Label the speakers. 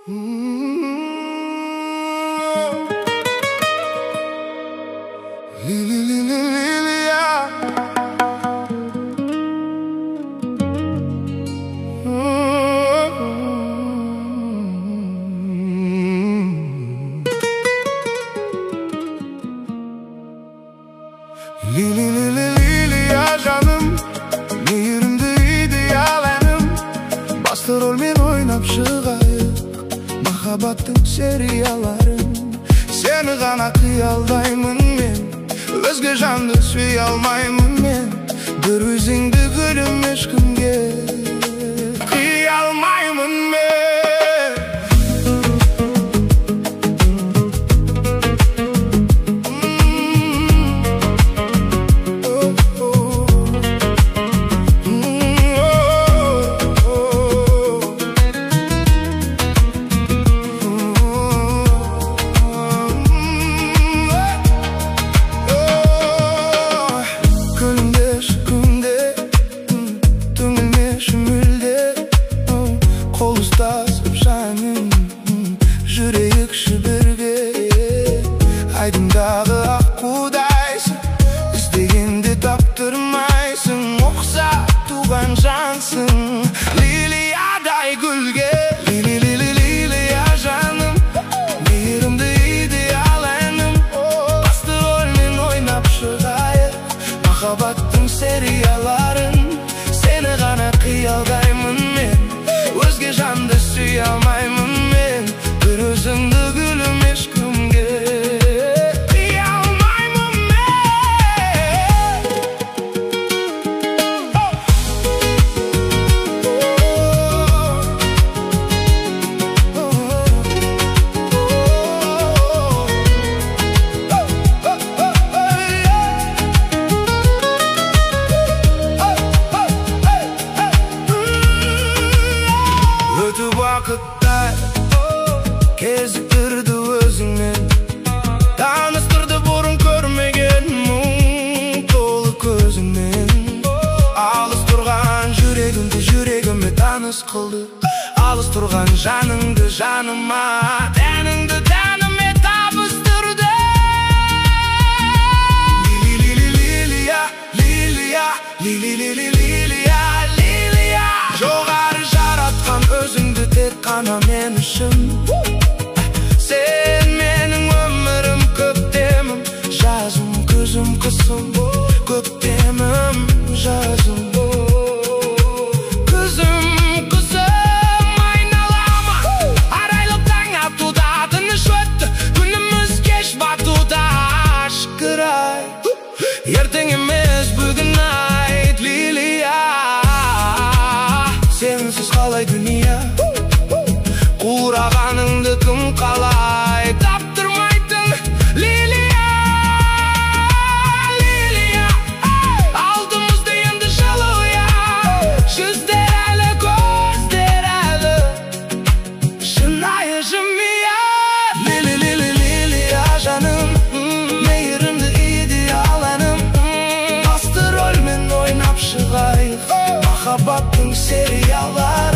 Speaker 1: Liliya canım, mehirimdi idealenim. Bastır ol men oynap çıgayık, mahabattın seriyaların. Seni gana kıyaldayımın men, özge janды süy almayımın men. Bir özüңdü gülüm eşkimge kıyalmayımın men. Жүрейік шүбірге айдындағы аққудайсың, іздегенде таптырмайсың, ұқсап туған жансың лилиядай гүлге. Лилия жаным, мейірімді идеал әнім. Басты рөлмен ойнап шығайық, махаббаттың серияларын. Сені ғана қиялдаймын мен, өзге жанды сүй алмаймын мен. Bir özüңdü gülüm eşkimge kıyalmayımın men. Ötüp vakıtlar кезіктірді өзіңмен, таныстырды бұрын көрмеген мұң толы көзіңмен. Алыс тұрған жүрегімді жүрегіме таныс қылды, алыс тұрған жаныңды жаныма, тәніңді тәніме табыстырды. Лилия, жоғары жаратқан өзіңді тек қана мен үшін. Sen mening ömrüm köktemim, жазым күзім қысым, көктемім жазым. Күзім қысым айналама, арайлып таң атуда, тыныш өтті күніміз, кеш батуда. Шүкір ай, ертең емес бүгін айт Лилия. Сенсіз қалай дүния, қурағаныңды кім қалай таптырмайтын Лилия. Алдымызды енді жылы ұя, жүздер әлі, көздер әлі, шынайы жымия. Лилия жаным, мейірімді идеал әнім. Басты рөлмен ойнап шығайық, махаббаттың сериялары.